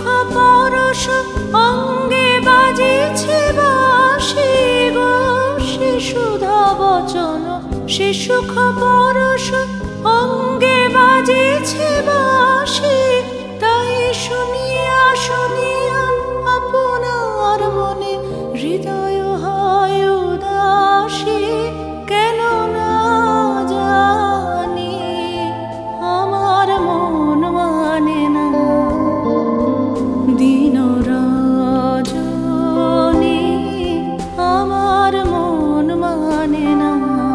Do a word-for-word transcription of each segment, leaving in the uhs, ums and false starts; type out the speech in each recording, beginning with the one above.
পরশ অঙ্গে বাজিছে বাঁশি গো, সে সুধা বচন সে সুখ পরশ অঙ্গে বাজিছে বাঁশি। তাই শুনিয়া শুনিয়া আপনার মনে হৃদয় হয় উদাসী। কেন না জানি আমার মন মানে না দিন রজনী, আমার মন মানে না।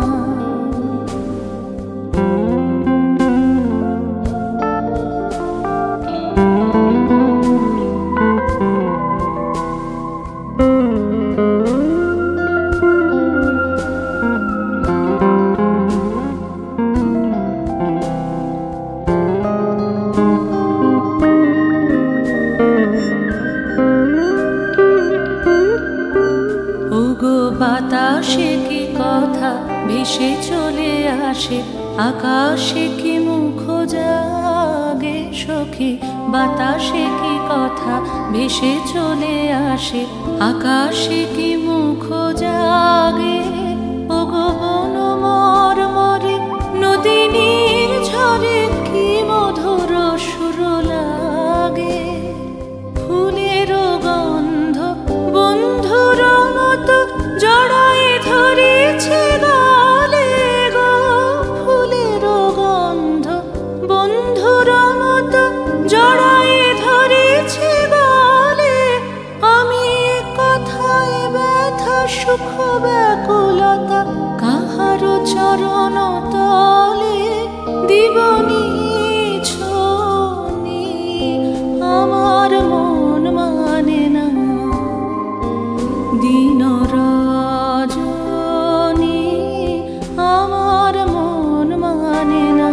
বাতাসে কি কথা ভেসে চলে আসে, আকাশে কি মুখ জাগে সখী। বাতাসে কি কথা ভেসে চলে আসে, আকাশে কি মুখ জাগে। ওগো বন মরমরে নদীর ঝরে কি মধুর সুর লাগে। ফুলের গন্ধ বন্ধুর মতো জড়ায়ে ধরেছে গালে গো, ফুলের গন্ধ বন্ধুর মতো জড়ায়ে ধরেছে গালে। আমি কথায় ব্যথা সুখ ব্যাকুলতা কাহারো চরণ তলে দিবনি ছনি, আমার মন মানে না দিন রজনী, আমার মন মানে না।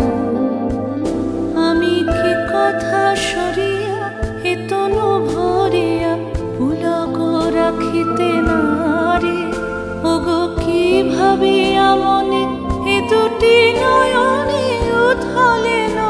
আমি কি কথা সরিয়া এ তনু ভরিয়া পুলক রাখিতে নারে। ওগো কি ভাবিয়া মনে এ দুটি নয়নে উথালে না